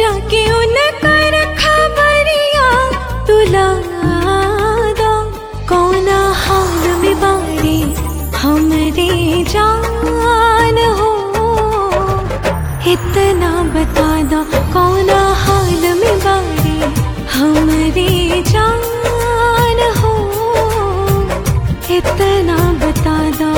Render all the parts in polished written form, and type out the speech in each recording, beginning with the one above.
जाके उनकर खबरिया तुला दो, कौना हाल में बाड़ी हमरे जान हो। इतना बता दो कौना हाल में बाड़ी हमरे जान हो, इतना बता दो।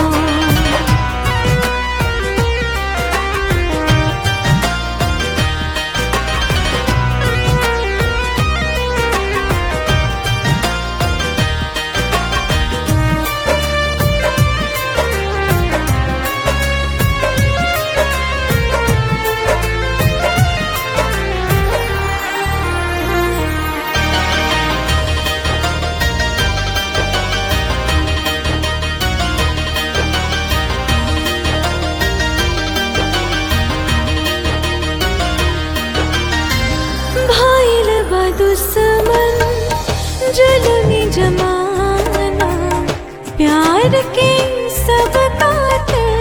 दुश्मन जुल्मी जमाना, प्यार के सब कातिल,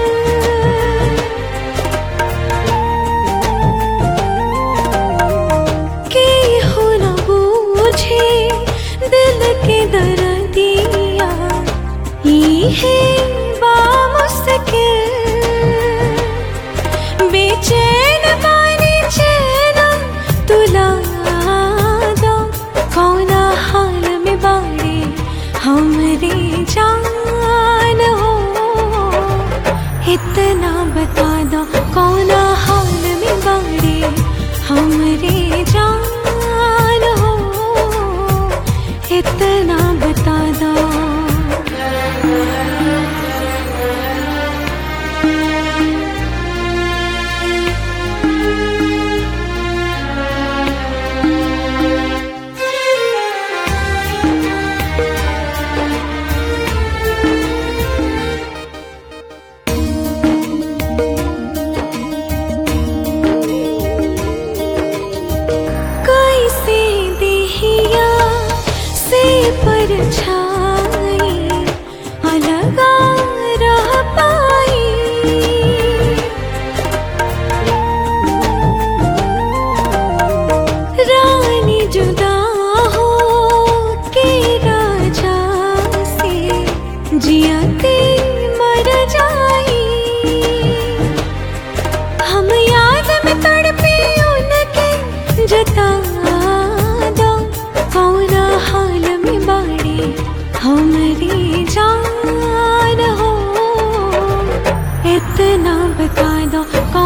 के हो न बूझे दिल के दर्दिया, ये है बामुश्किल। बेचैन बानी चैन तुला दो, कौना हाल में बाड़ी हमरे जान हो, इतना बता दो कौना हाल में बाड़ी हमरे जान हो, इतना बता दो। परछाई अलगा रह पाई, रानी जुदा हो के राजा से जियाते मर जाई। हम याद में तड़पे उनके जता दो, कौना हाल में बाड़ी हमरी जान हो, इतना बता दो।